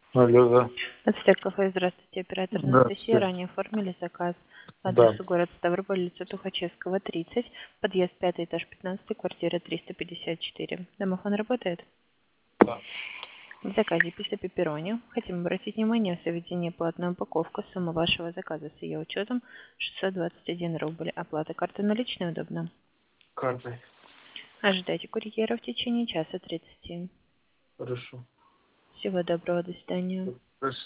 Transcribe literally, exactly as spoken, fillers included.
Алло, да. Ацтек кафе, здравствуйте, оператор Анастасия. Здравствуйте. Ранее оформили заказ по Да. адресу город Ставрополь, улица Тухачевского, тридцать, подъезд пятый, этаж пятнадцатый, квартира триста пятьдесят четыре. Домофон работает? Да. В заказе пицца пепперони. Хотим обратить внимание, в заведении платная упаковка. Сумма вашего заказа с ее учетом шестьсот двадцать один рубль. Оплата карты наличной удобно. Картой. Ожидайте курьера в течение часа тридцати. Хорошо. Всего доброго, до свидания.